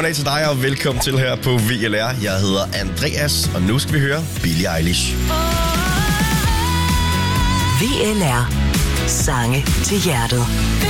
goddag til dig, og velkommen til her på VLR. Jeg hedder Andreas, og nu skal vi høre Billie Eilish. VLR. Sange til hjertet.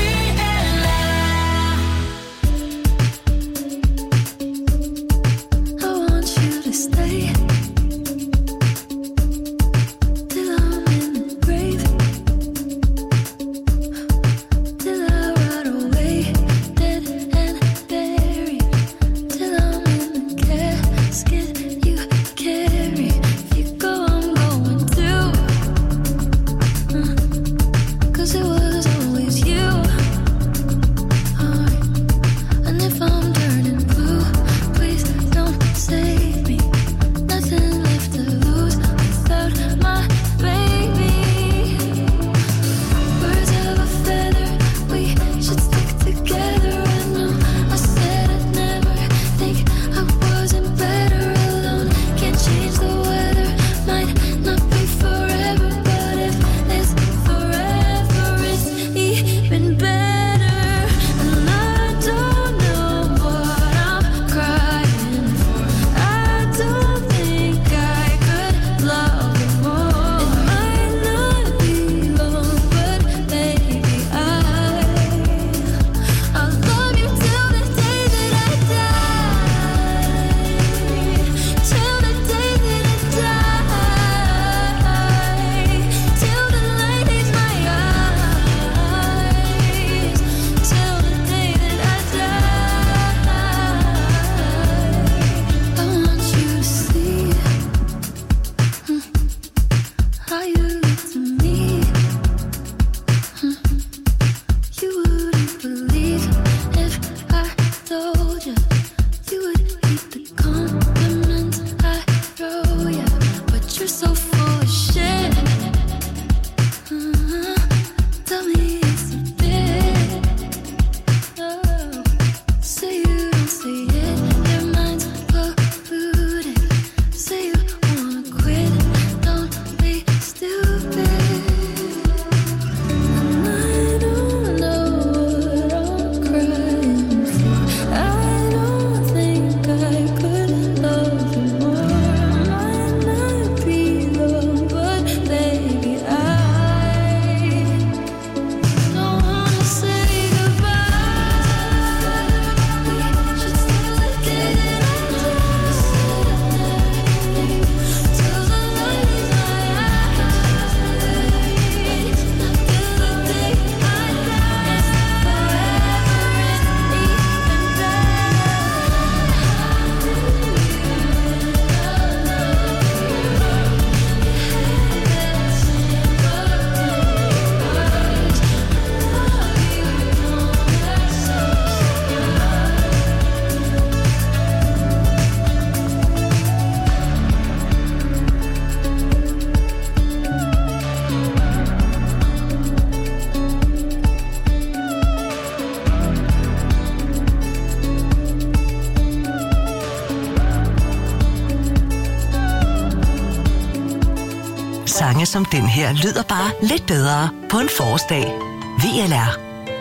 Sange som den her lyder bare lidt bedre på en forårsdag. VLR.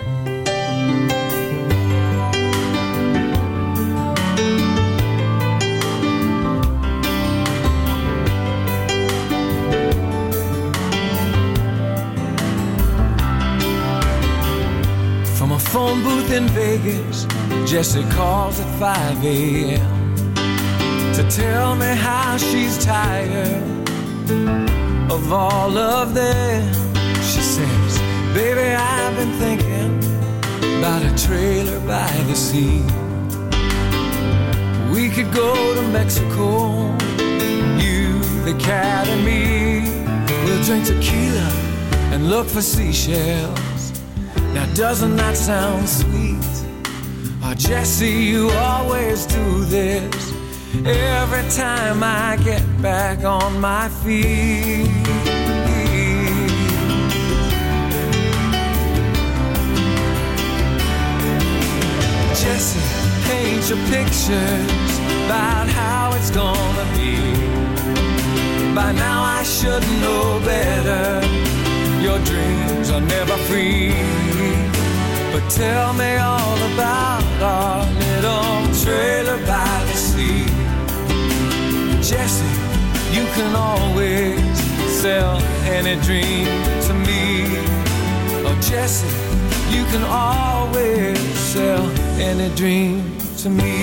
From a phone booth in Vegas, Jessie calls at 5 a.m. to tell me how she's tired of all of them. She says, baby, I've been thinking about a trailer by the sea. We could go to Mexico, you, the cat and me. We'll drink tequila and look for seashells. Now doesn't that sound sweet? Oh, Jessie, you always do this every time I get back on my feet. Jessie, paint your pictures about how it's gonna be. By now I should know better. Your dreams are never free. But tell me all about our little trailer Jesse, you can always sell any dream to me. Oh, Jesse, you can always sell any dream to me.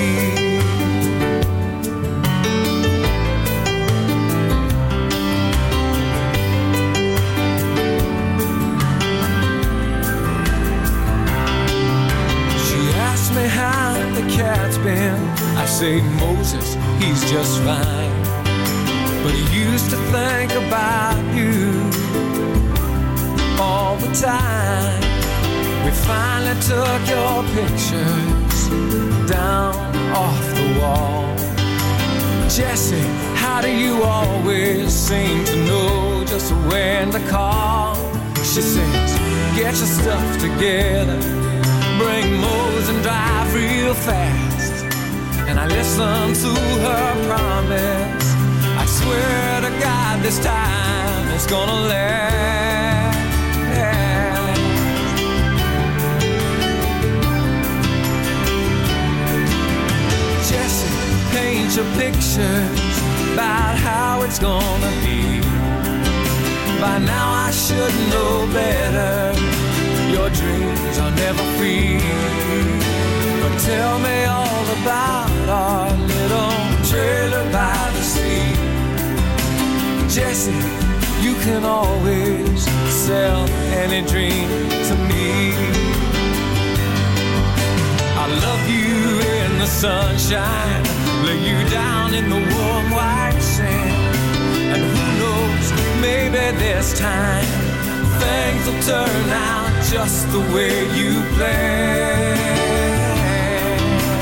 She asked me how the cat's been. I say, Moses, he's just fine. But he used to think about you all the time. We finally took your pictures down off the wall. Jesse, how do you always seem to know just when to call? She says, get your stuff together, bring Mose and drive real fast. And I listen to her promise. I swear to God this time it's gonna last. Jesse, paint your pictures about how it's gonna be. By now I should know better. Your dreams are never free. But tell me all about our little trailer by the sea. Jesse, you can always sell any dream to me. I love you in the sunshine, lay you down in the warm white sand. And who knows, maybe this time things will turn out just the way you planned.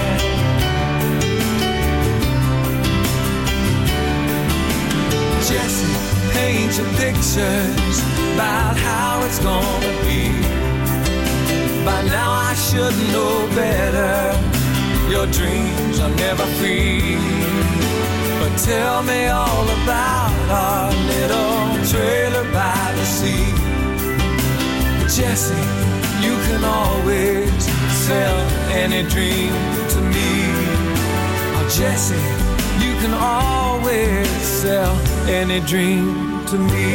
Jesse, paint your pictures about how it's gonna be. By now I should know better. Your dreams are never free. But tell me all about our little trailer by the sea. Jesse, you can always sell any dream to me. Oh, Jesse, you can always sell any dream to me.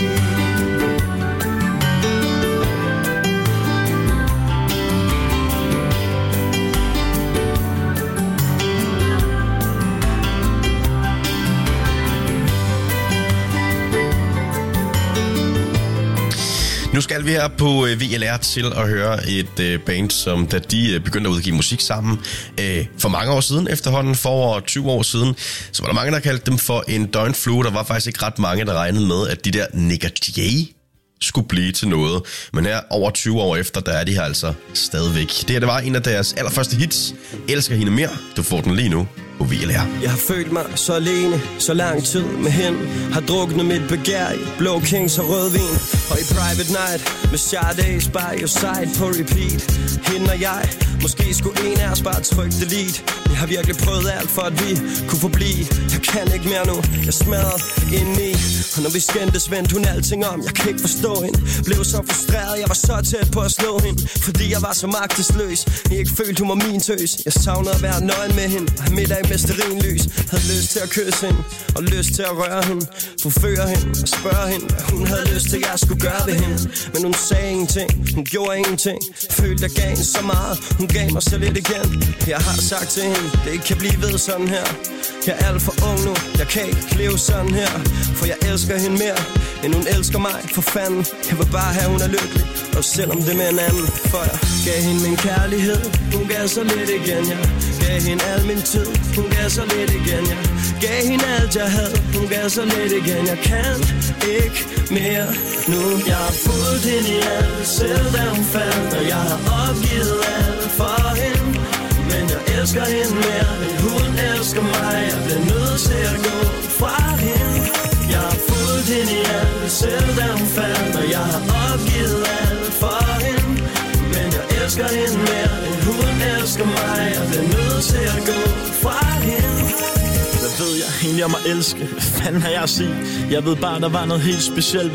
Nu skal vi her på VLR til at høre et band, som da de begyndte at udgive musik sammen for mange år siden, efterhånden for over 20 år siden, så var der mange, der kaldte dem for en døgnflue. Der var faktisk ikke ret mange, der regnede med, at de der Nick og Jay skulle blive til noget. Men her over 20 år efter, der er de her altså stadigvæk. Det her, det var en af deres allerførste hits. Elsker hende mere. Du får den lige nu på VLR. Jeg har følt mig så alene, så lang tid med hende. Har druknet mit begær i Blå Kings og rødvin. Og i Private Night med Saturdays by your side på repeat. Hende og jeg, måske skulle en af os bare trykke delete. Jeg har virkelig prøvet alt for at vi kunne forblive. Jeg kan ikke mere nu, jeg smadrer indeni. Og når vi skændtes, vendte hun alting om. Jeg kan ikke forstå hende, blev så frustreret. Jeg var så tæt på at slå hende, fordi jeg var så magtesløs. Jeg ikke følte hun var min tøs. Jeg savnede at være nøgen med hende og have middag med stearinlys. Havde lyst til at kysse hende og lyst til at røre hende, forføre hende og spørge hende, hvad hun havde lyst til jeg skulle gøre ved hende. Men hun sagde ingenting, hun gjorde ingenting. Følte jeg gav hende så meget, hun gav mig så lidt igen. Jeg har sagt til hende, det ikke kan blive ved sådan her. Jeg er alt for ung nu, jeg kan ikke leve sådan her. For jeg elsker hende mere, end hun elsker mig. For fanden, jeg vil bare have hun er lykkelig, og selvom det med en anden. For jeg gav hende min kærlighed, hun gav så lidt igen. Jeg gav hende al min tid, hun gav så lidt igen. Jeg gav hende alt jeg havde, hun gav så lidt igen. Jeg kan ikke mere nu. Jeg har fulgt hende i alt, selv da hun faldt. Og jeg har opgivet alt for hende. Men jeg elsker hende mere, end hun elsker mig. Jeg bliver nødt til at gå fra hende. Jeg har fulgt hende i alt, selv da hun faldt. Og jeg har opgivet alt for hende. Men jeg elsker hende mere, end hun elsker mig. Jeg bliver nødt til at gå fra hende. Hvad ved jeg egentlig om at elske? Hvad fanden har jeg at sige? Jeg ved bare, der var noget helt specielt ved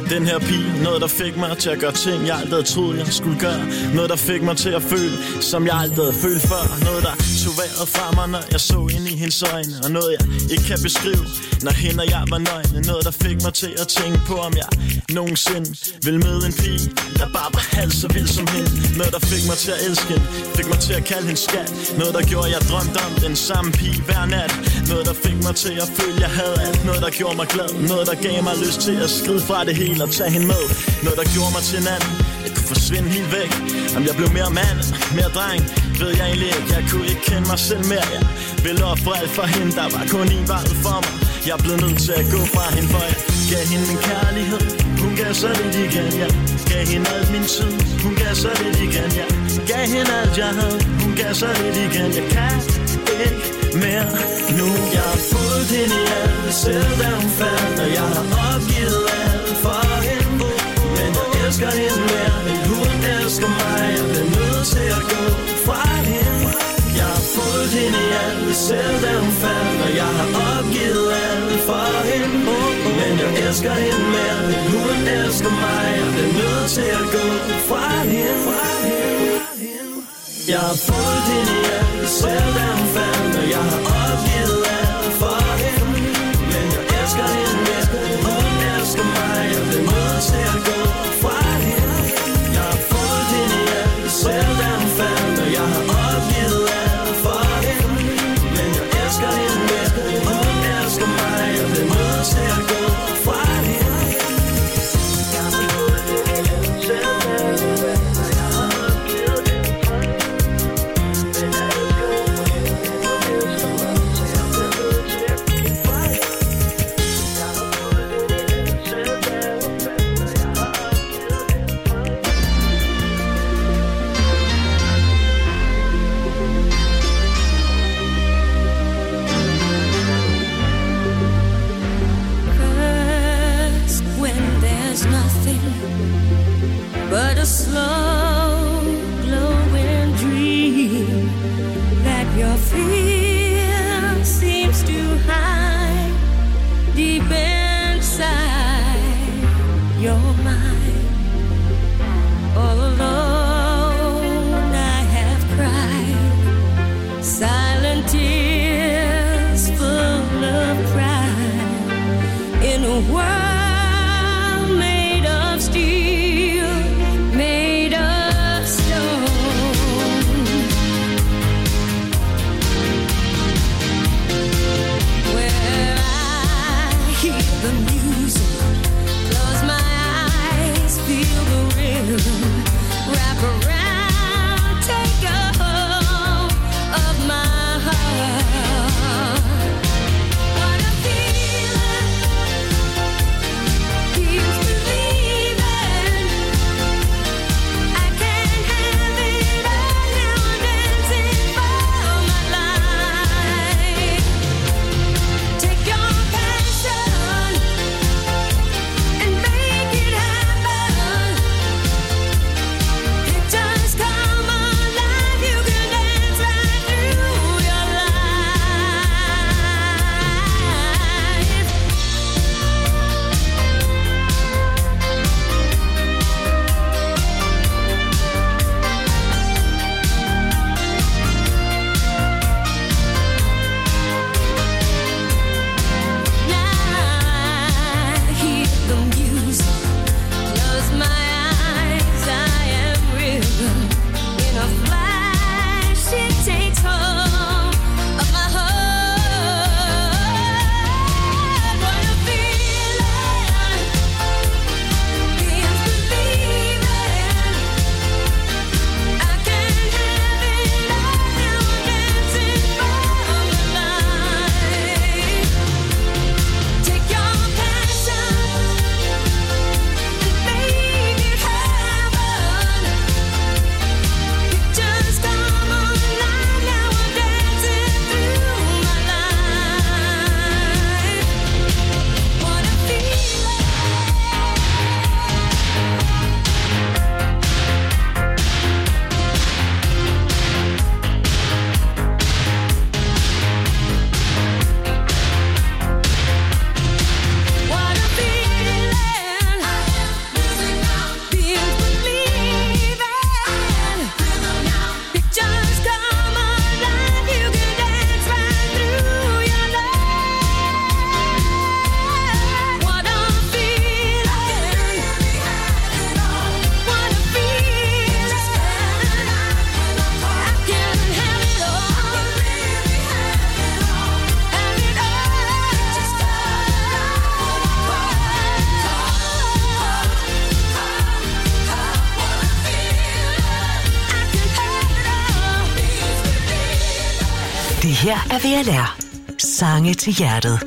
Den her pige, noget der fik mig til at gøre ting, jeg aldrig havde troet, jeg skulle gøre. Noget der fik mig til at føle, som jeg aldrig havde følt før. Noget der tog vejret fra mig, når jeg så ind i hendes øjne. Og noget jeg ikke kan beskrive, når hende og jeg var nøgne. Noget der fik mig til at tænke på, om jeg nogensinde ville møde en pige, der bare var halvt så vild som hende. Noget der fik mig til at elske hende, fik mig til at kalde hende skat. Noget der gjorde, jeg drømte om den samme pige hver nat. Noget der fik mig til at føle, jeg havde alt. Noget der gjorde mig glad, noget der gav mig lyst til at skride fra det hele og tage hende med. Noget der gjorde mig til en anden, jeg kunne forsvinde helt væk. Om jeg blev mere mand, mere dreng, ved jeg egentlig ikke. Jeg kunne ikke kende mig selv mere. Jeg ville ofre alt for hende, der var kun en vej for mig. Jeg blev nødt til at gå fra hende, for jeg gav hende min kærlighed. Hun gav så lidt igen, jeg gav hende alt min tid. Hun gav så lidt igen, jeg gav hende alt jeg havde. Hun gav så lidt igen, jeg kan ikke mere nu. Jeg har fulgt hende i alt, selv da hun faldt. Og jeg har opgivet alt for hende. Men jeg elsker hende mere, end hun elsker mig. Jeg bliver nødt til at gå fra hende. Jeg har fulgt hende i alt, selv da hun faldt. Og jeg har opgivet alt for hende. Men jeg elsker hende mere, end hun elsker mig. Jeg bliver nødt til at gå fra hende. Jeg har fulgt hende i alt, selv da hun faldt. Og jeg har opgivet alt for hende. Men jeg elsker hende mere, end hun elsker mig. Jeg bliver nødt til at gå fra hende. Jeg har fulgt hende i alt, selv da hun faldt. Og jeg har opgivet alt for hende. Men jeg elsker hende mere, end hun elsker mig. Jeg bliver nødt til at gå fra hende. But a slow, glowing dream that your fear seems to hide deep inside your mind. All alone I have cried silent tears full of pride in a world made of steel, made of stone, where I hear the music, close my eyes, feel the rhythm, wrap around, take a hold of my heart. her er VLR. Sange til hjertet.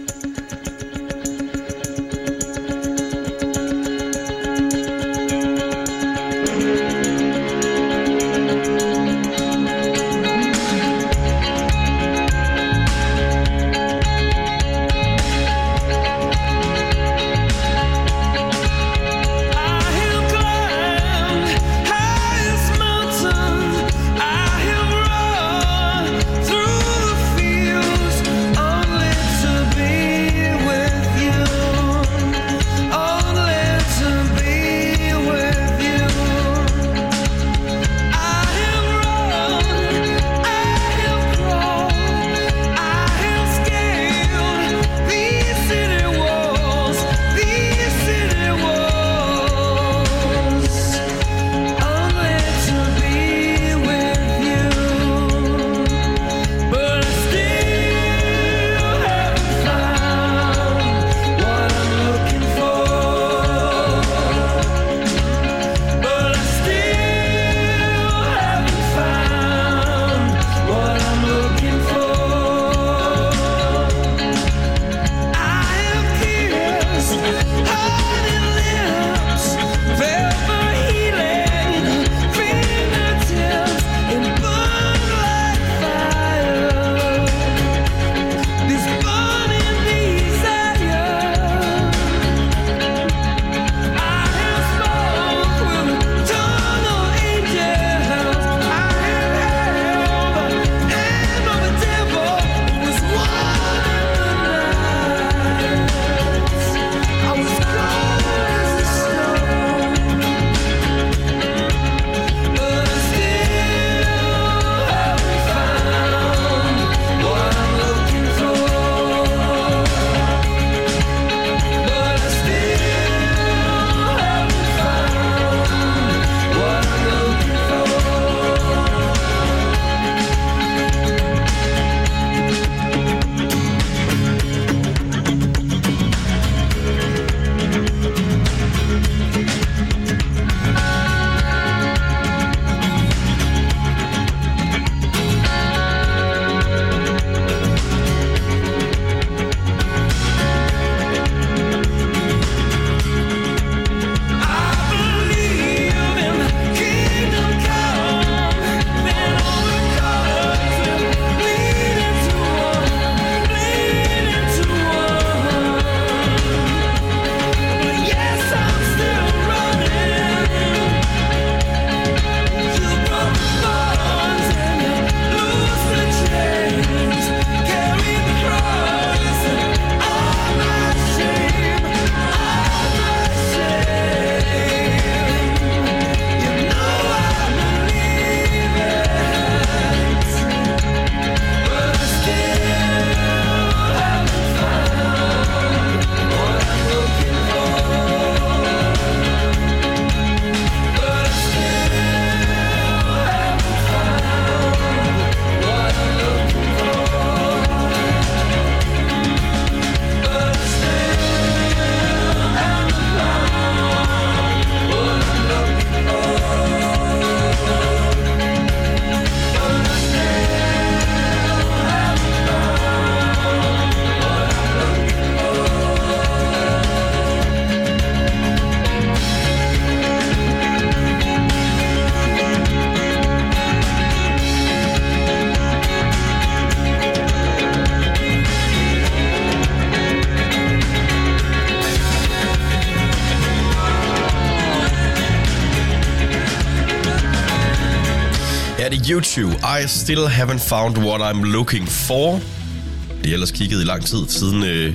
er det YouTube. I still haven't found what I'm looking for. Det er ellers kigget i lang tid, siden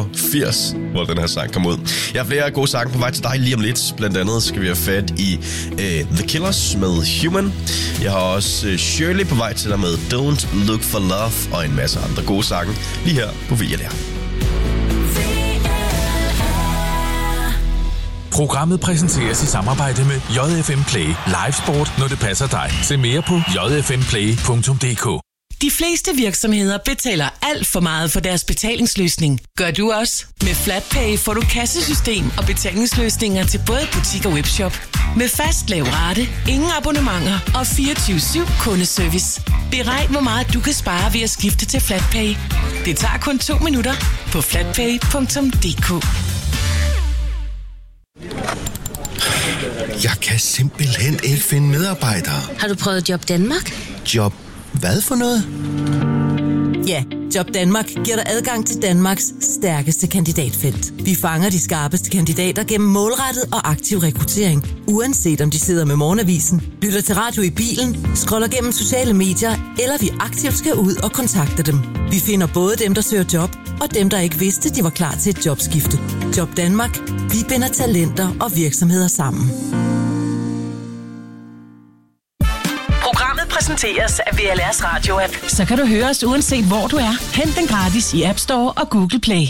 87, hvor den her sang kom ud. Jeg har flere gode sange på vej til dig lige om lidt. Blandt andet skal vi have fat i The Killers med Human. Jeg har også Shirley på vej til dig med Don't Look for Love, og en masse andre gode sange lige her på VLR. Programmet præsenteres i samarbejde med JFM Play. Live sport, når det passer dig. Se mere på jfmplay.dk. De fleste virksomheder betaler alt for meget for deres betalingsløsning. Gør du også? Med FlatPay får du kassesystem og betalingsløsninger til både butik og webshop. Med fast lav rate, ingen abonnementer og 24/7 kundeservice. Beregn, hvor meget du kan spare ved at skifte til FlatPay. Det tager kun 2 minutter på flatpay.dk. Jeg kan simpelthen ikke finde medarbejdere. Har du prøvet Job Danmark? Job hvad for noget? Ja, Job Danmark giver dig adgang til Danmarks stærkeste kandidatfelt. Vi fanger de skarpeste kandidater gennem målrettet og aktiv rekruttering. Uanset om de sidder med morgenavisen, lytter til radio i bilen, scroller gennem sociale medier, eller vi aktivt skal ud og kontakte dem. Vi finder både dem, der søger job, og dem, der ikke vidste, de var klar til et jobskifte. Job Danmark. Vi binder talenter og virksomheder sammen. Programmet præsenteres af VLR's Radio-app. Så kan du høre os uanset hvor du er. Hent den gratis i App Store og Google Play.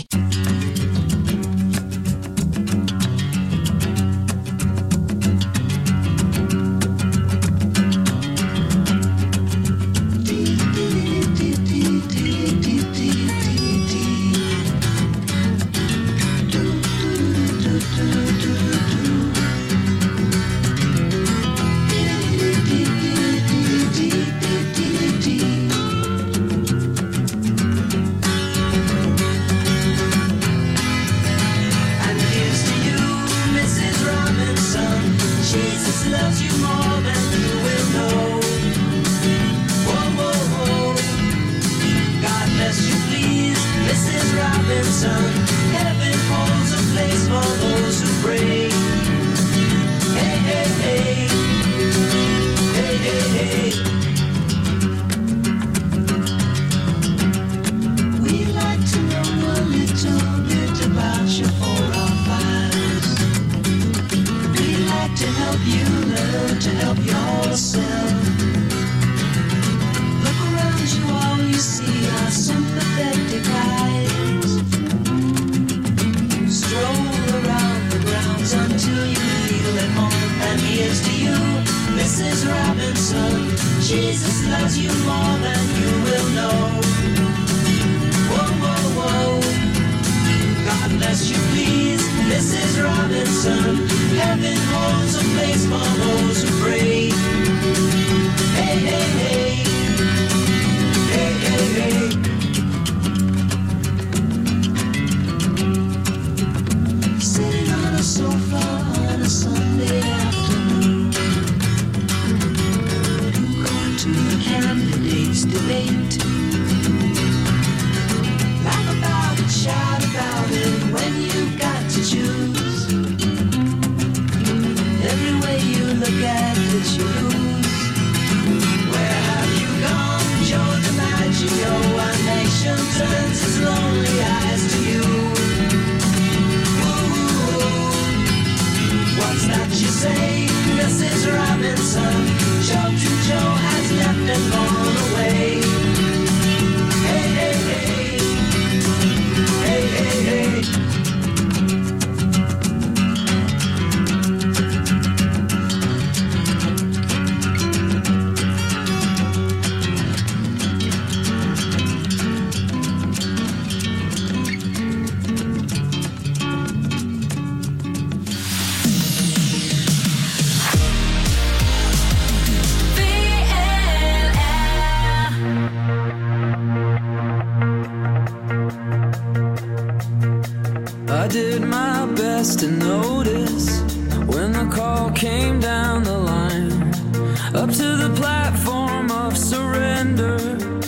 I did my best to notice when the call came down the line, up to the platform of surrender.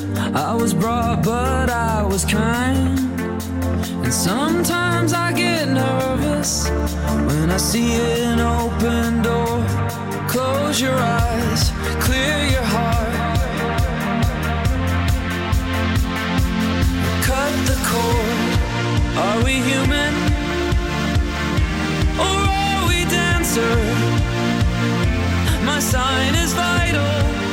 I was brought, but I was kind. And sometimes I get nervous when I see an open door. Close your eyes, clear your heart, cut the cord. Are we human or are we dancer? My sign is vital,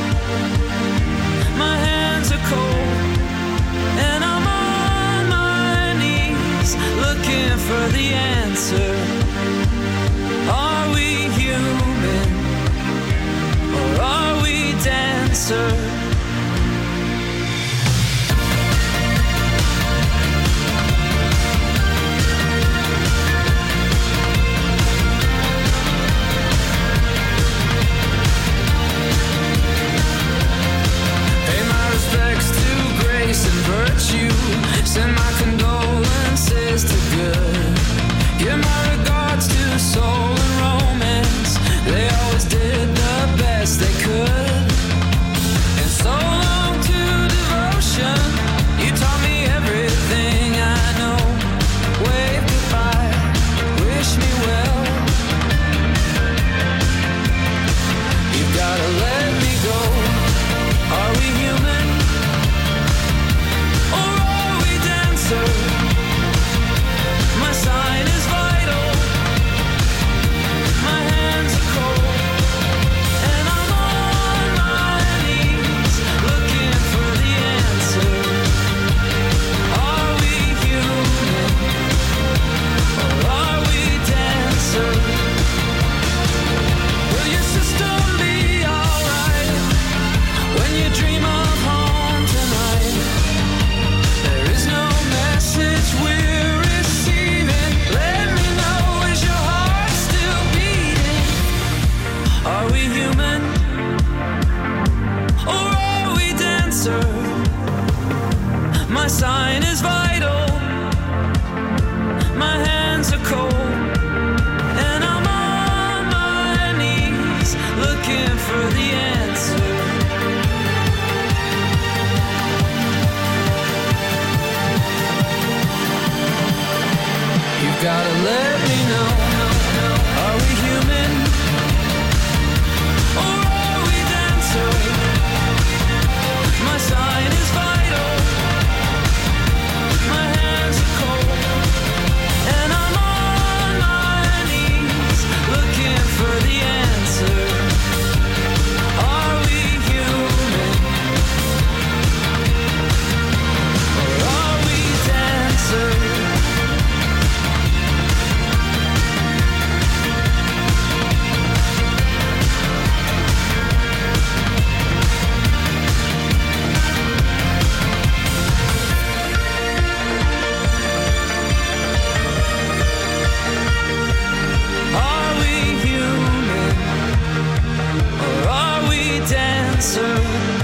my hands are cold, and I'm on my knees looking for the answer. Are we human or are we dancer? Send my condolences to good. Give my regards to soul and romance. They always did the best they could. And so long to devotion. You taught me everything I know. Wave goodbye, wish me well. You gotta let me go. Are we human? Or are we dancer? My sign is vital. My hands are cold. And I'm on my knees looking for the answer. Are we human? Or are we dancer? Will your system be alright when you dream of home tonight? There is no message we're receiving. Let me know, is your heart still beating? Are we human? Or are we dancer? My sign is vital. My hands are cold. And I'm on my knees looking for the answer. You gotta let me know. Are we human? Or are we dancer? My sign is vital. My hands are cold. And I'm on my knees looking for the answer. Are we human? Or are we dancer? Are we human? Or are we dancer?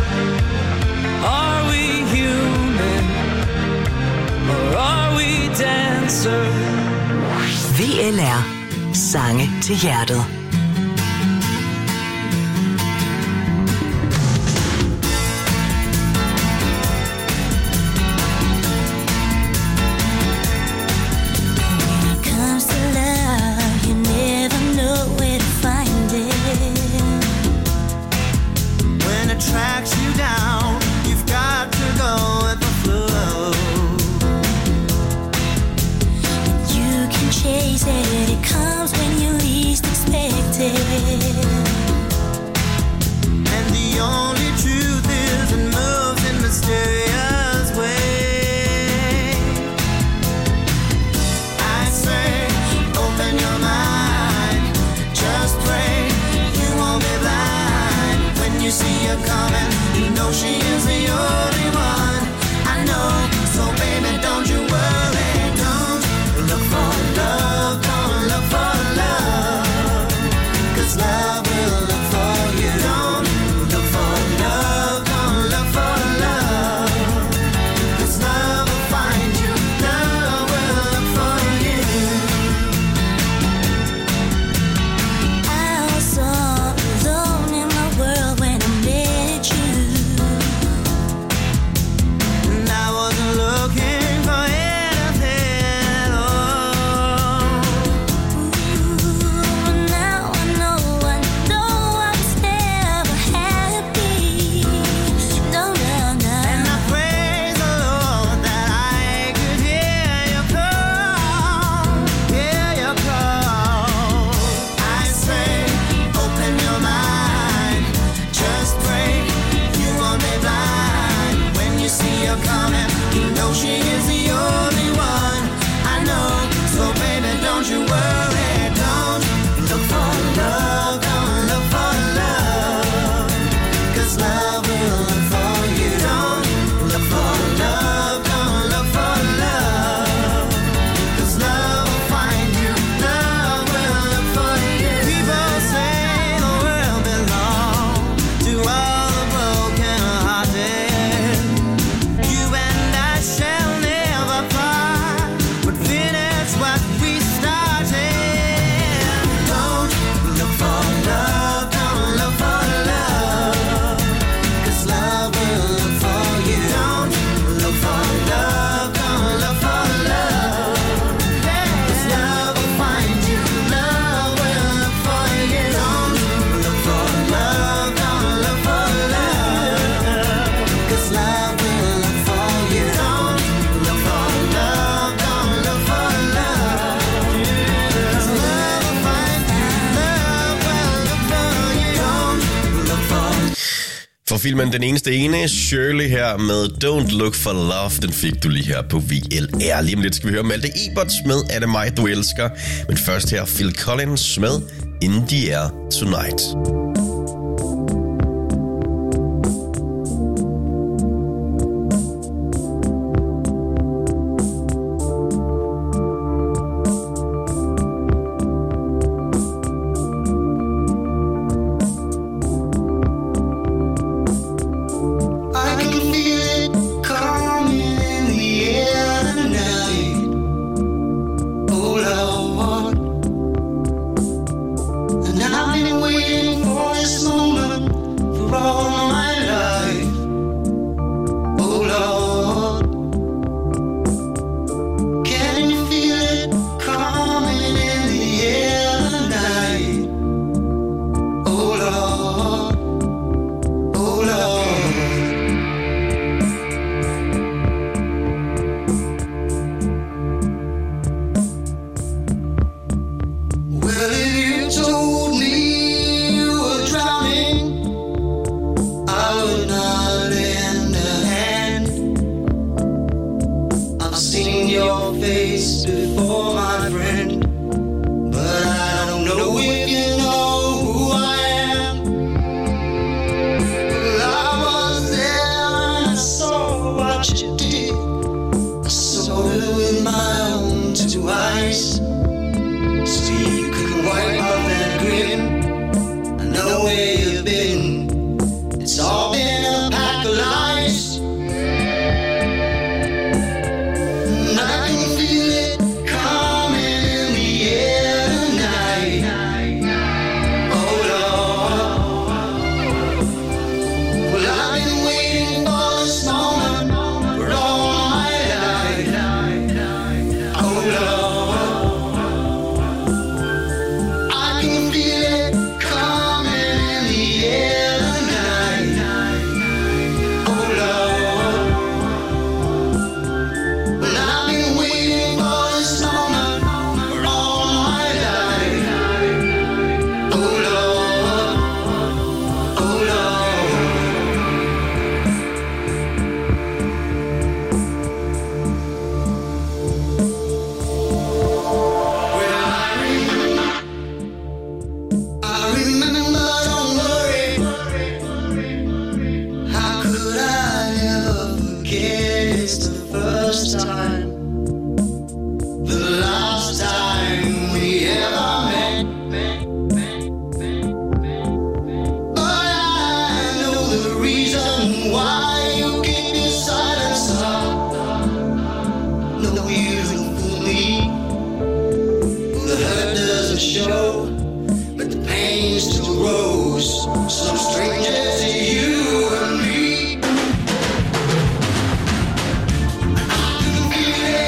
Are we human? Or are we dancer? VLR. Sange til hjertet. Comes to love, you never know where to find it. When it tracks you down, you've got to go with the flow. You can chase it, it comes when you least expect it. And the only truth is it moves in mysterious ways. I say, open your mind, just pray you won't be blind. When you see her coming, you know she is the only one. I know, so baby, don't you worry. Don't look for love, don't look for love. 'Cause love will look for you. Don't look for love, don't look for love. 'Cause love will find you, love will look for you. I was so alone in my world when I met you. And I wasn't looking for anything at all. Ooh, now I know I was never happy. No, no, no. And I praise the Lord that I could hear you call, hear you call. I say, open your mind, just pray you won't be blind. When you see her coming, you know she is the only one. I know, so baby, don't you worry. Don't look for love, don't look for love. 'Cause love will look for you. Don't look for love, don't look for love. 'Cause love will find you, love will look for you. People say the world belongs to all the broken hearted. You and I shall never filmen Den Eneste Ene, Shirley her med Don't Look for Love, den fik du lige her på VLR. Lige om lidt skal vi høre Malte Eberts med Er det mig, du elsker? Men først her Phil Collins med In the Air Tonight. Feel it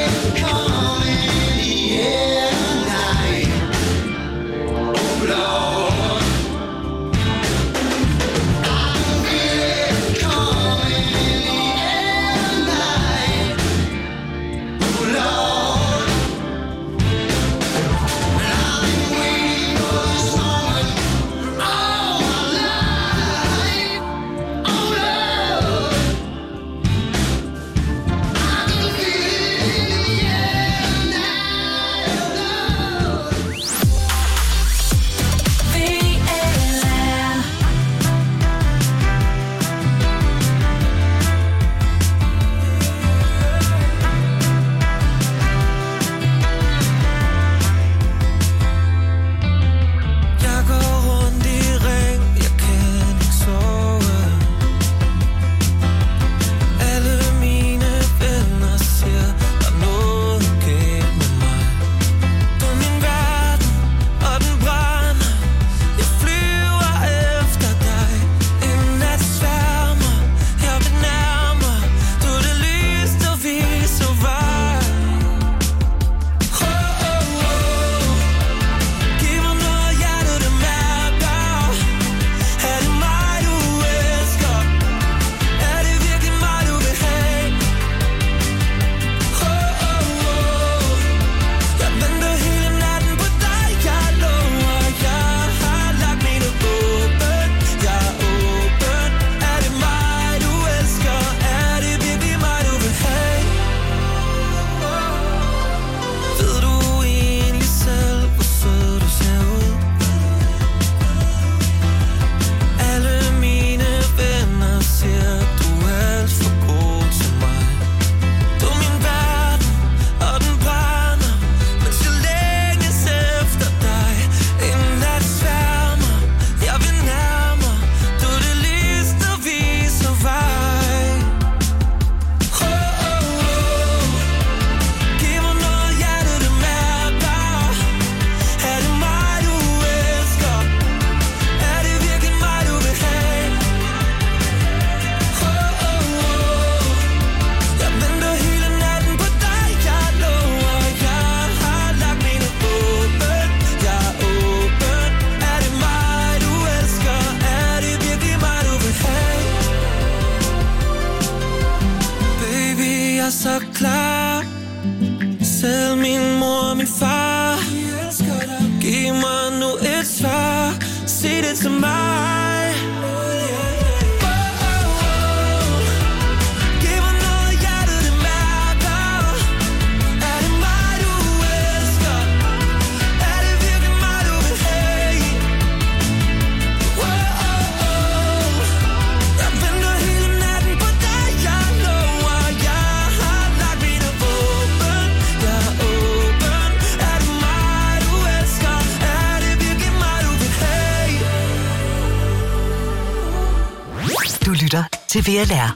klar. Selv min mor og min far. Giv mig nu et svar. Sig det til mig. Du lytter til VLR.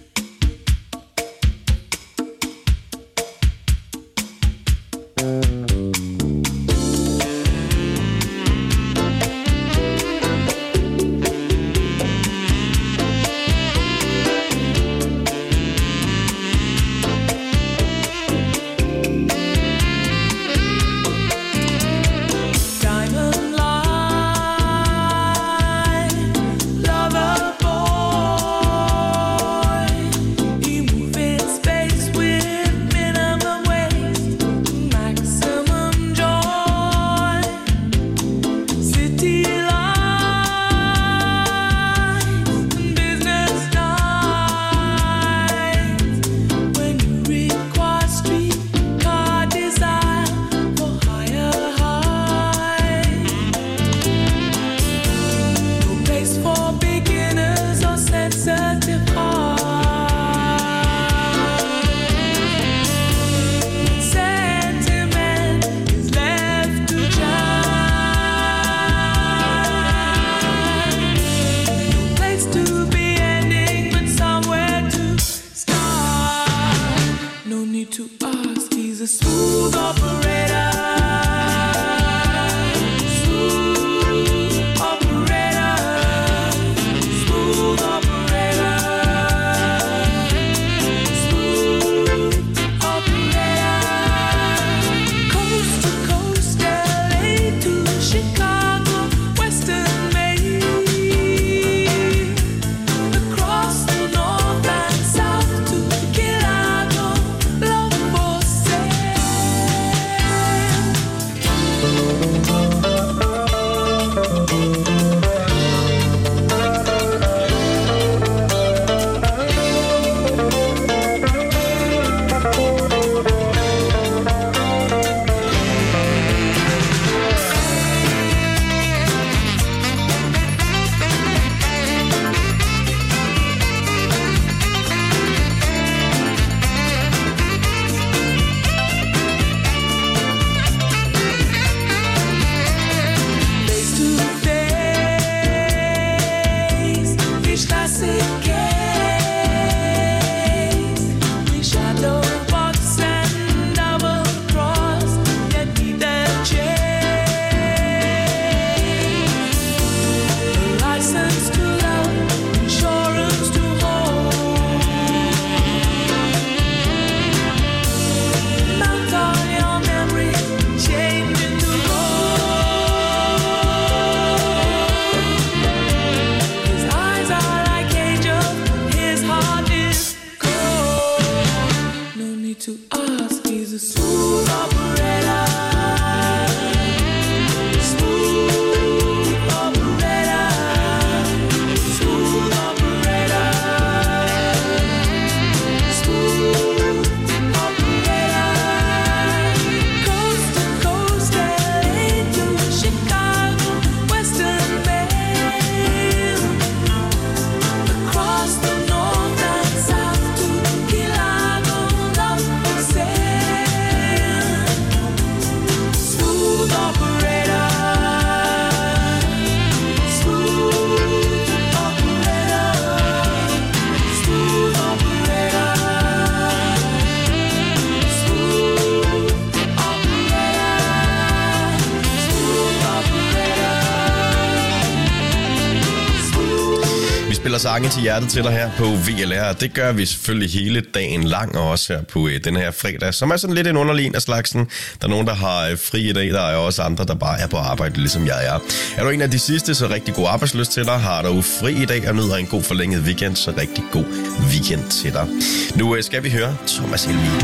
sange til hjertet til dig her på VLR. Det gør vi selvfølgelig hele dagen lang, og også her på den her fredag, som er sådan lidt en underlig en af slagsen. Der er nogen, der har fri i dag, der er også andre, der bare er på arbejde, ligesom jeg er. Er du en af de sidste, så rigtig god arbejdsløst til dig. Har du fri i dag og nyder en god forlænget weekend, så rigtig god weekend til dig. Nu skal vi høre Thomas Helmig.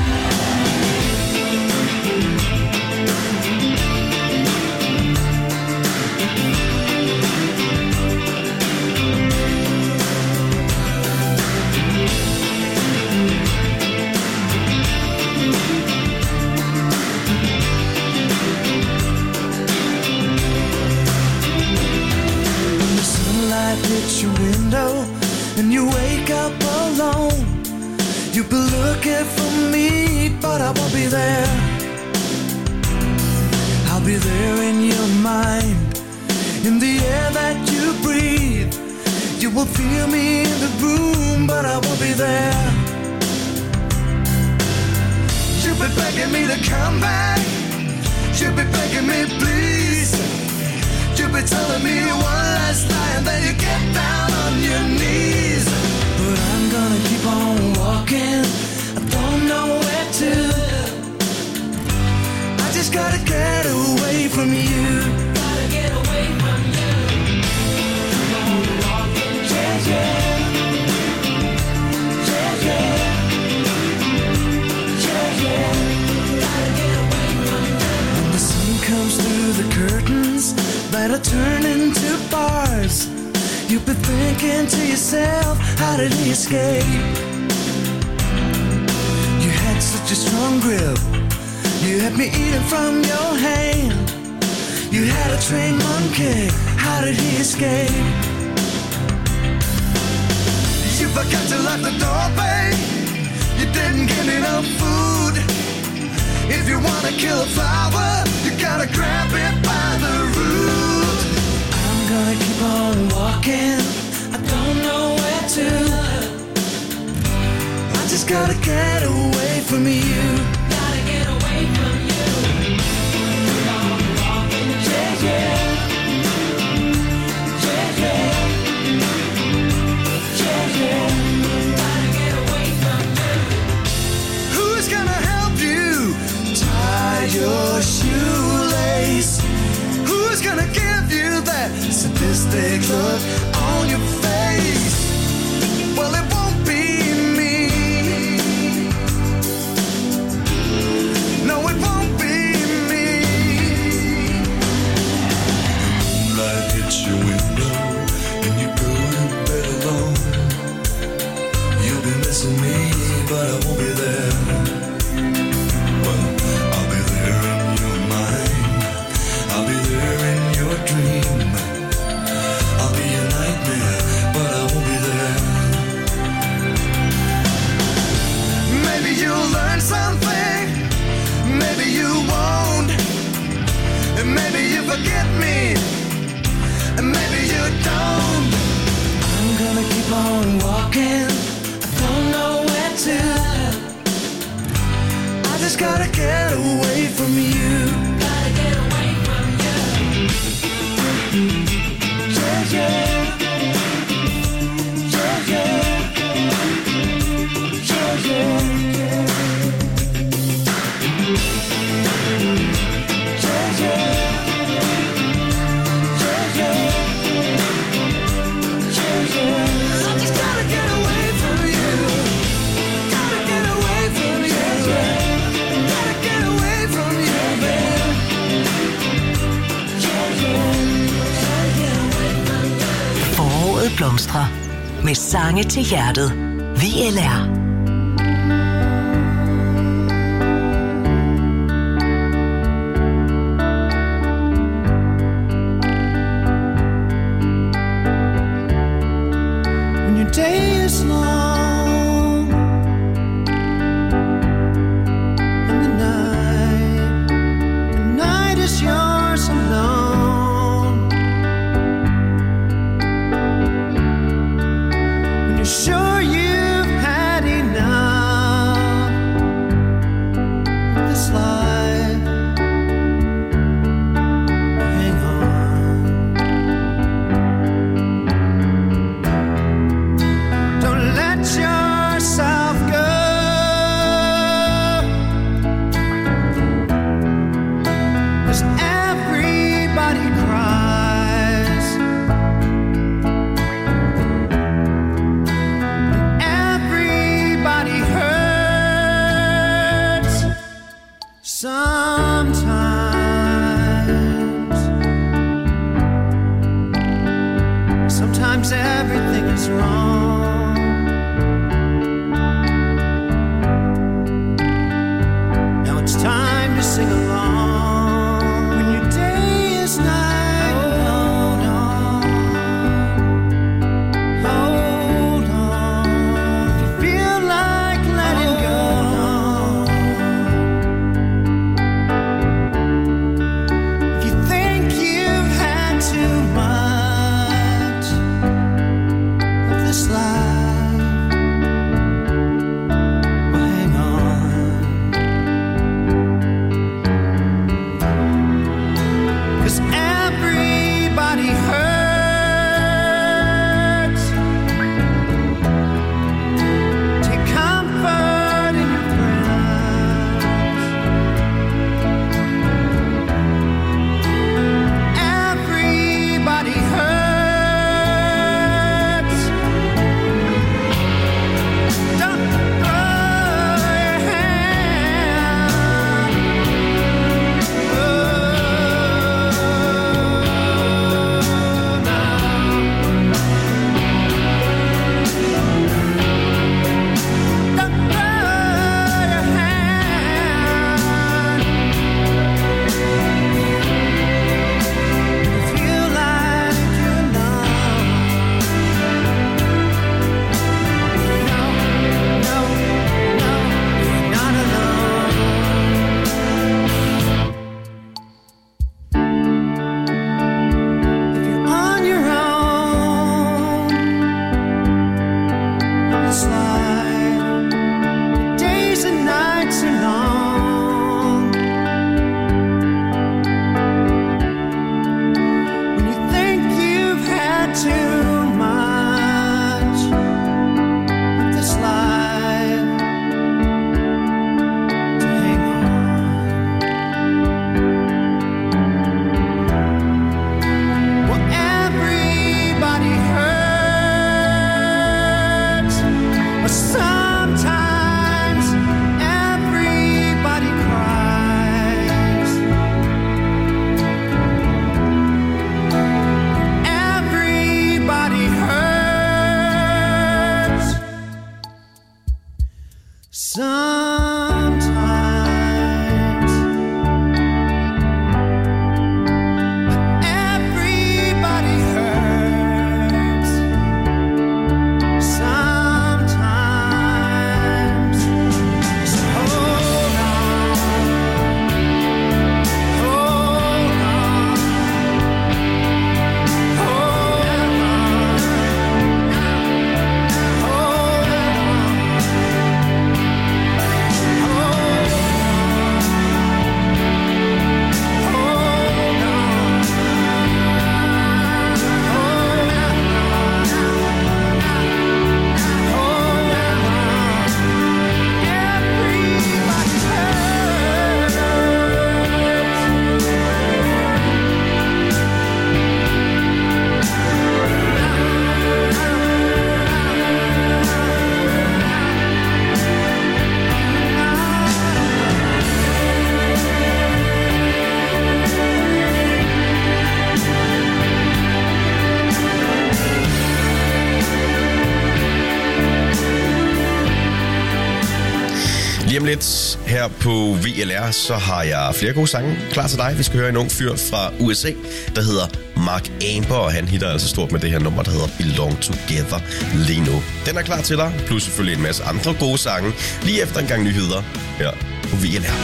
Blomstre med sange til hjertet. VLR. When your day is long and the night is yours alone. When you're sure you've had enough. lidt her på VLR, så har jeg flere gode sange klar til dig. Vi skal høre en ung fyr fra USA, der hedder Mark Amber, og han hitter altså stort med det her nummer, der hedder Belong Together lige nu. Den er klar til dig, plus selvfølgelig en masse andre gode sange, lige efter en gang nyheder her på VLR.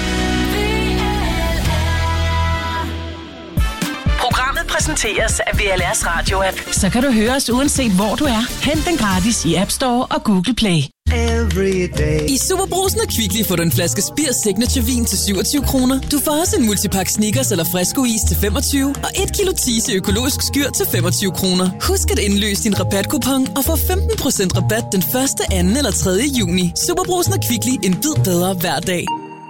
Programmet præsenteres af VLR's radio-app. Så kan du høre os uanset hvor du er. Hent den gratis i App Store og Google Play. I Superbrugsen og Kvickly får du en flaske Spir Signature Vin til 27 kroner. Du får også en multipack Snickers eller Fresco Is til 25 og 1 kilo Tise økologisk skyr til 25 kroner. Husk at indløse din rabatkupon og få 15% rabat den 1., 2. eller 3. juni. Superbrugsen og Kvickly, en bid bedre hver dag.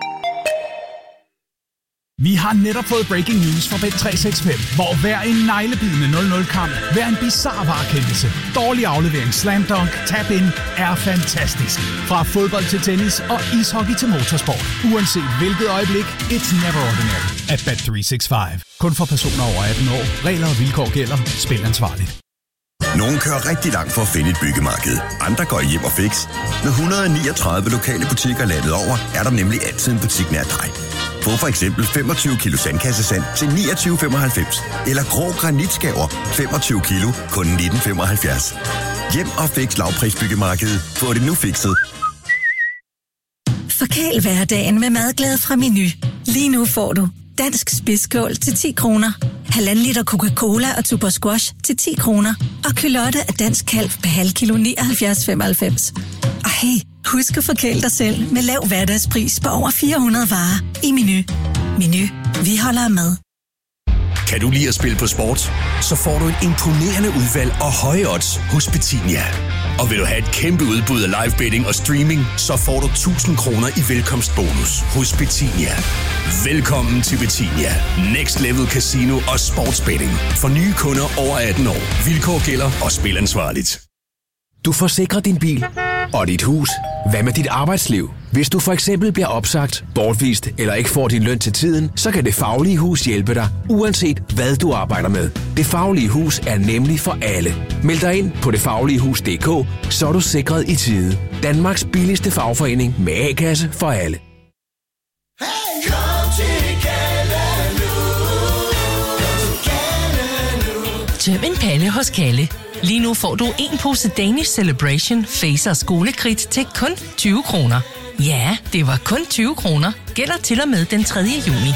Vi har netop fået breaking news fra Bet365, hvor hver en neglebidende 0-0-kamp, hver en bizarre varekendelse, dårlig aflevering, slam dunk, tap-in er fantastisk. Fra fodbold til tennis og ishockey til motorsport. Uanset hvilket øjeblik, it's never ordinary at Bet365. Kun for personer over 18 år. Regler og vilkår gælder. Spil ansvarligt. Nogle kører rigtig langt for at finde et byggemarked. Andre går hjem og fix. Med 139 lokale butikker landet over, er der nemlig altid en butik nær dig. Få for eksempel 25 kilo sandkassesand til 29,95. Eller grå granitskaver 25 kilo kun 19,75. Hjem og fix lavprisbyggemarkedet. Få det nu fikset. Forkæl hverdagen med madglæde fra Meny. Lige nu får du dansk spidskål til 10 kroner, 1,5 liter Coca-Cola og Tuborg Squash til 10 kroner, og kylotte af dansk kalv per halv kilo 79,95. Og hey, husk at forkæle dig selv med lav hverdagspris på over 400 varer i Meny. Meny, vi holder af mad. Kan du lide at spille på sport? Så får du et imponerende udvalg og høje odds hos Betinia. Og vil du have et kæmpe udbud af live betting og streaming, så får du 1.000 kroner i velkomstbonus hos Betinia. Velkommen til Betinia. Next Level Casino og Sportsbetting. For nye kunder over 18 år. Vilkår gælder og spil ansvarligt. Du forsikrer din bil og dit hus. Hvad med dit arbejdsliv? Hvis du for eksempel bliver opsagt, bortvist eller ikke får din løn til tiden, så kan Det Faglige Hus hjælpe dig, uanset hvad du arbejder med. Det Faglige Hus er nemlig for alle. Meld dig ind på detfagligehus.dk, så er du sikret i tide. Danmarks billigste fagforening med A-kasse for alle. Tøm en pande hos Kalle. Lige nu får du en pose Danish Celebration Facer skolekridt til kun 20 kroner. Ja, det var kun 20 kroner. Gælder til og med den 3. juni.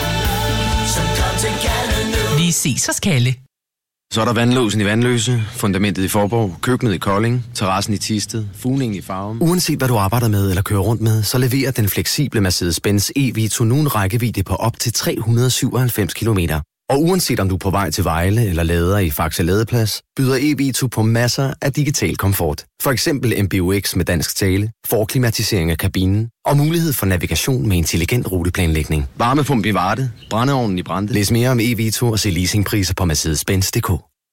Vi ses hos Kalle. Så er der vandlåsen i Vandløse, fundamentet i Forborg, køkkenet i Kolding, terrassen i Thisted, fugningen i Farum. Uanset hvad du arbejder med eller kører rundt med, så leverer den fleksible Mercedes-Benz e-Vito nu en rækkevidde på op til 397 kilometer. Og uanset om du er på vej til Vejle eller lader i Faxe Ladeplads, byder e-Vito på masser af digital komfort. For eksempel MBUX med dansk tale, forklimatisering af kabinen og mulighed for navigation med intelligent ruteplanlægning. Varmepump i Varde, brændeovnen i Brande. Læs mere om e-Vito og se leasingpriser på Mercedes-Benz.dk.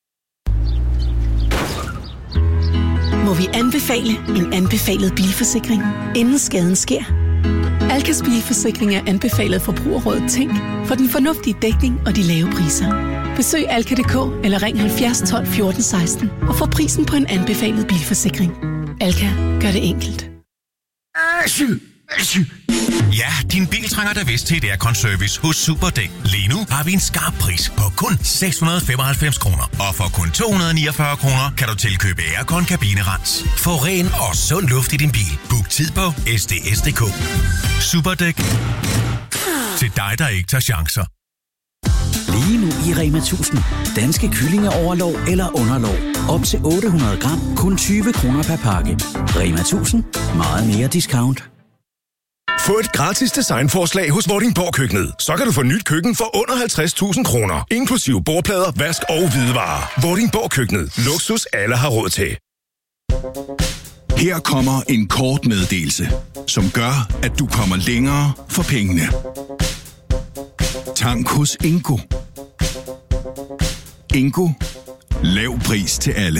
Må vi anbefale en anbefalet bilforsikring, inden skaden sker? Alkas bilforsikring er anbefalet Forbrugerrådet Tænk for den fornuftige dækning og de lave priser. Besøg alka.dk eller ring 70 12 14 16 og få prisen på en anbefalet bilforsikring. Alka gør det enkelt. Ja, din bil trænger da vist til et aircon-service hos Superdæk. Lige nu har vi en skarp pris på kun 695 kroner. Og for kun 249 kroner kan du tilkøbe aircon kabinerens. Få ren og sund luft i din bil. Book tid på sds.dk. Superdæk. Til dig, der ikke tager chancer. Lige nu i Rema 1000. Danske kyllinger overlov eller underlov. Op til 800 gram, kun 20 kroner per pakke. Rema 1000. Meget mere discount. Få et gratis designforslag hos Vordingborg Køkkenet. Så kan du få nyt køkken for under 50.000 kroner. Inklusive bordplader, vask og hvidevarer. Vordingborg Køkkenet. Luksus alle har råd til. Her kommer en kort meddelelse, som gør, at du kommer længere for pengene. Tank hos Ingo. Ingo. Lav pris til alle.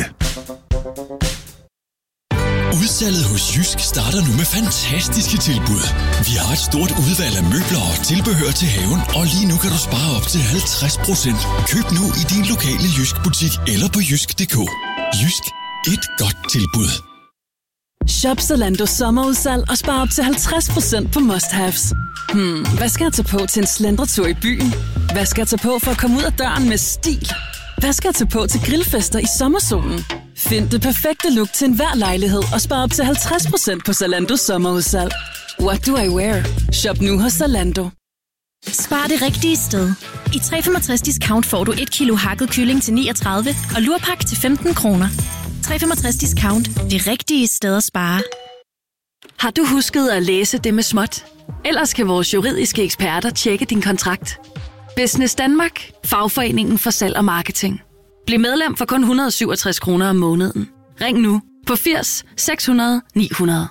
Udsalget hos Jysk starter nu med fantastiske tilbud. Vi har et stort udvalg af møbler og tilbehør til haven, og lige nu kan du spare op til 50%. Køb nu i din lokale Jysk butik eller på jysk.dk. Jysk. Et godt tilbud. Shop Zalando sommerudsalg og spar op til 50% på must-haves. Hvad skal jeg tage på til en slendretur i byen? Hvad skal jeg tage på for at komme ud af døren med stil? Hvad skal jeg tage på til grillfester i sommersolen? Find det perfekte look til enhver lejlighed og spar op til 50% på Zalandos sommerudsalg. What do I wear? Shop nu hos Zalando. Spar det rigtige sted. I 365 Discount får du 1 kilo hakket kylling til 39 og lurpak til 15 kroner. 365 Discount. Det rigtige sted at spare. Har du husket at læse det med småt? Ellers kan vores juridiske eksperter tjekke din kontrakt. Business Danmark. Fagforeningen for salg og marketing. Bliv medlem for kun 167 kroner om måneden. Ring nu på 80 600 900.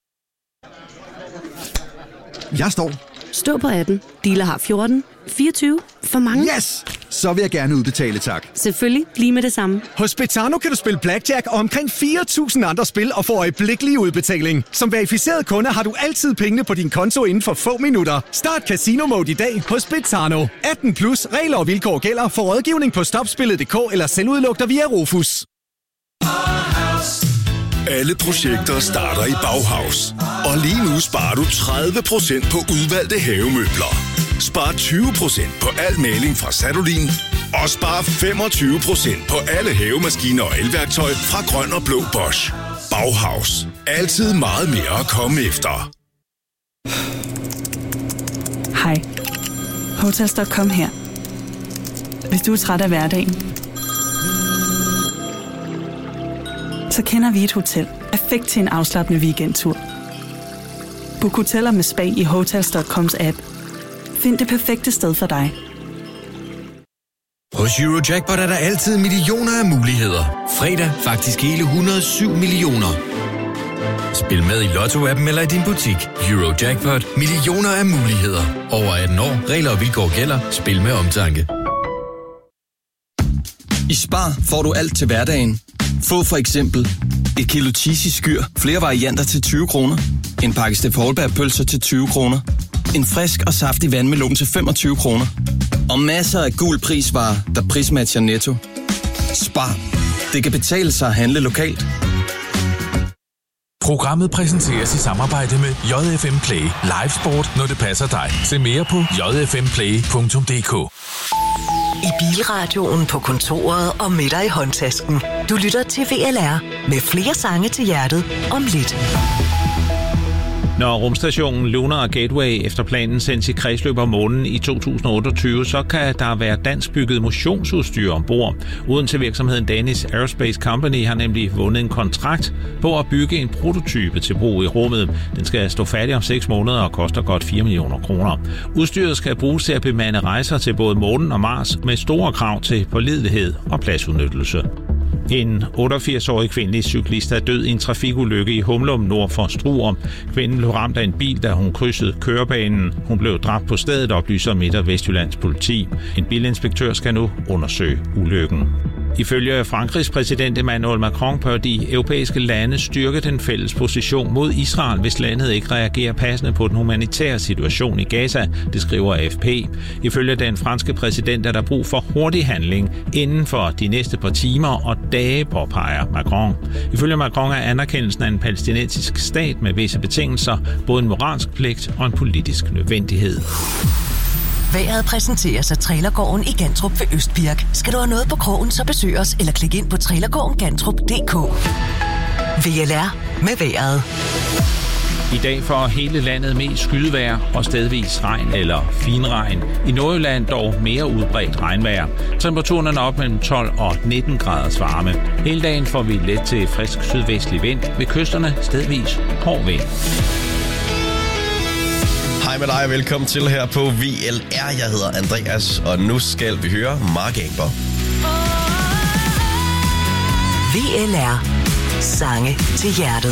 Jeg står. Stå på 18. Dealer har 14. 24. For mange. Yes! Så vil jeg gerne udbetale, tak. Selvfølgelig. Lige med det samme. Hos Betano kan du spille blackjack og omkring 4.000 andre spil og få øjeblikkelig udbetaling. Som verificeret kunde har du altid pengene på din konto inden for få minutter. Start Casino Mode i dag hos Betano. 18 plus regler og vilkår gælder for rådgivning på stopspillet.dk eller selvudlugter via Rufus. Alle projekter starter i Bauhaus. Og lige nu sparer du 30% på udvalgte havemøbler. Spar 20% på al maling fra Sadolin. Og spar 25% på alle havemaskiner og elværktøj fra Grøn og Blå Bosch. Bauhaus. Altid meget mere at komme efter. Hej. Hotels.com her. Hvis du er træt af hverdagen, så kender vi et hotel. Perfekt til en afslappende weekendtur. Book hoteller med spa i Hotels.coms app. Find det perfekte sted for dig. Hos Eurojackpot er der altid millioner af muligheder. Fredag faktisk hele 107 millioner. Spil med i Lotto-appen eller i din butik. Eurojackpot. Millioner af muligheder. Over 18 år. Regler og vilkår gælder. Spil med omtanke. I Spar får du alt til hverdagen. Få for eksempel et kilo cheesy skyr, flere varianter til 20 kroner. En pakke Steff Holberg-pølser til 20 kroner. En frisk og saftig vandmelon til 25 kroner. Og masser af gul prisvarer, der prismatcher Netto. Spar. Det kan betale sig at handle lokalt. Programmet præsenteres i samarbejde med JFM Play. Live sport, når det passer dig. Se mere på jfmplay.dk. I bilradioen, på kontoret og med dig i håndtasken. Du lytter til VLR med flere sange til hjertet om lidt. Når rumstationen Lunar Gateway efter planen sendes i kredsløb om månen i 2028, så kan der være danskbygget motionsudstyr ombord. Odense virksomheden Danish Aerospace Company har nemlig vundet en kontrakt på at bygge en prototype til brug i rummet. Den skal stå færdig om 6 måneder og koster godt 4 millioner kroner. Udstyret skal bruges til at bemande rejser til både månen og Mars med store krav til pålidelighed og pladsudnyttelse. En 88-årig kvindelig cyklist er død i en trafikulykke i Humlum nord for Struer. Kvinden blev ramt af en bil, da hun krydsede kørebanen. Hun blev dræbt på stedet, oplyser Midt- og Vestjyllands politi. En bilinspektør skal nu undersøge ulykken. Ifølge Frankrigs præsident Emmanuel Macron bør de europæiske lande styrke den fælles position mod Israel, hvis landet ikke reagerer passende på den humanitære situation i Gaza, det skriver AFP. Ifølge den franske præsident er der brug for hurtig handling inden for de næste par timer og dage, påpeger Macron. Ifølge Macron er anerkendelsen af en palæstinensisk stat med visse betingelser både en moralsk pligt og en politisk nødvendighed. Vejret præsenteres af Trailergården i Gantrup ved Østbirk. Skal du have noget på krogen, så besøg os eller klik ind på trailergårdengantrup.dk. VLR med vejret. I dag får hele landet mest skydevejr og stedvis regn eller finregn. I Nordjylland dog mere udbredt regnvejr. Temperaturen er op mellem 12 og 19 graders varme. Hele dagen får vi let til frisk sydvestlig vind. Ved kysterne stedvis hård vind. Hej med dig og velkommen til her på VLR. Jeg hedder Andreas, og nu skal vi høre Mark Amber. VLR. Sange til hjertet.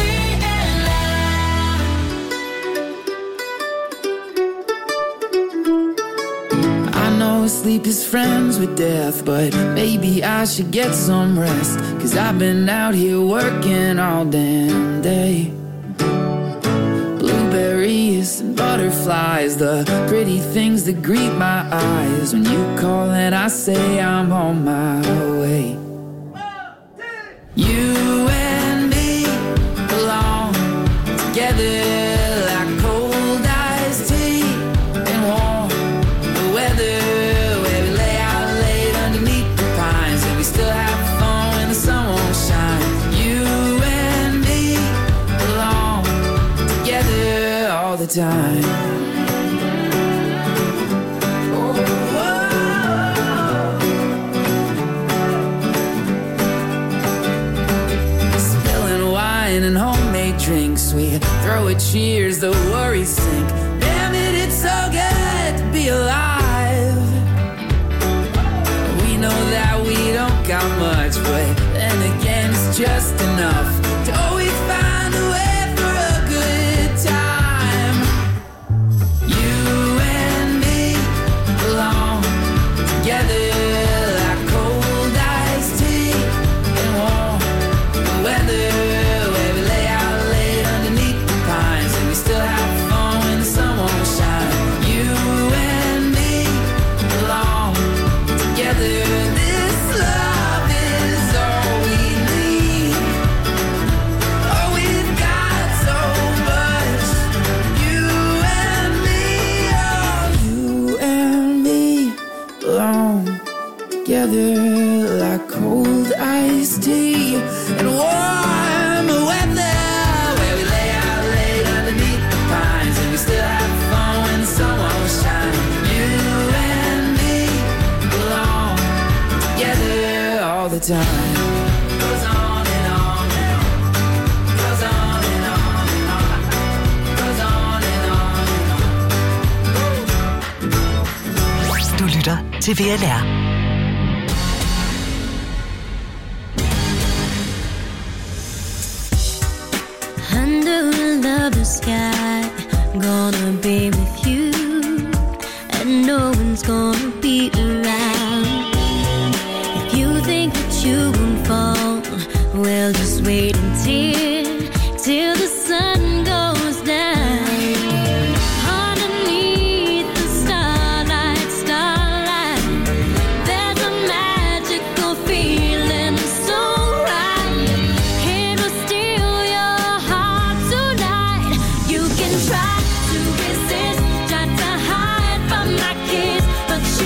Sleep is friends with death, but maybe I should get some rest, 'cause I've been out here working all damn day. Blueberries and butterflies, the pretty things that greet my eyes when you call and I say I'm on my way. You and me, together like cold iced tea and warm weather, where we lay out late underneath the pines and we still have fun when the sun won't shine. You and me belong together all the time. And homemade drinks, we throw a cheers, the worries sink. Damn it, it's so good to be alive. We know that we don't got much, but then again it's just enough to always find a way for a good time. You and me belong together like cold iced tea and warm weather. Together like cold iced tea and warm weather, where we lay out late underneath the pines and we still have fun when the sun won't shine. You and me belong together all the time. Goes on and on and on. Goes on and on and on. Goes on and on and on. Du lytter til VLR. Under the sky, gonna be with you, and no one's gonna be around. If you think that you won't fall, well, just wait till the sun goes down. Underneath the starlight, there's a magical feeling so right. It will steal your heart tonight. You can try to resist, try to hide from my kiss, but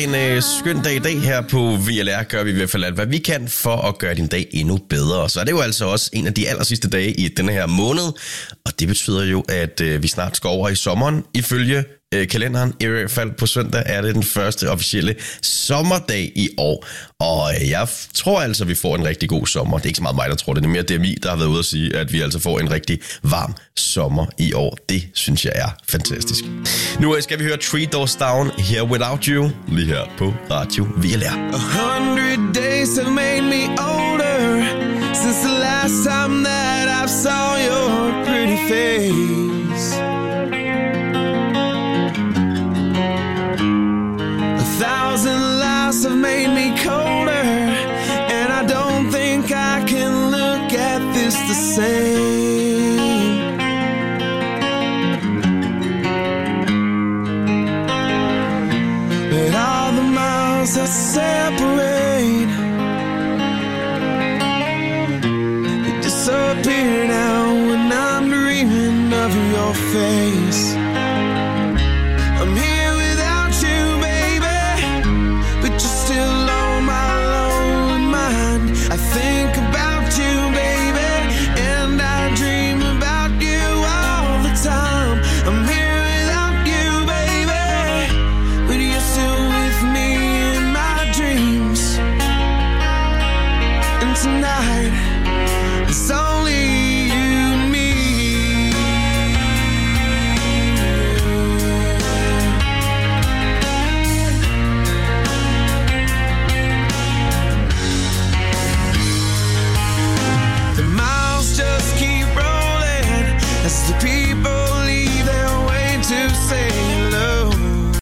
en skøn dag i dag her på VLR, gør vi i hvert fald alt, hvad vi kan for at gøre din dag endnu bedre. Så er det jo altså også en af de aller sidste dage i denne her måned, og det betyder jo, at vi snart skal over i sommeren. Ifølge kalenderen, i hvert fald på søndag, er det den første officielle sommerdag i år. Og jeg tror altså, vi får en rigtig god sommer. Det er ikke så meget mig, der tror det. Det er mere DMI, der har været ude at sige, at vi altså får en rigtig varm sommer i år. Det synes jeg er fantastisk. Nu skal vi høre Three Doors Down, Here Without You, lige her på Radio VLR. 100 days have made me older since the last time that I saw your pretty face. 1,000 lives have made me colder, and I don't think I can look at this the same. But all the miles that separate, they disappear now when I'm dreaming of your face. I'm here without you, baby, but you're still on my lonely mind. I think about you, baby, and I dream about you all the time. I'm here without you, baby, but you're still with me in my dreams. And tonight, it's all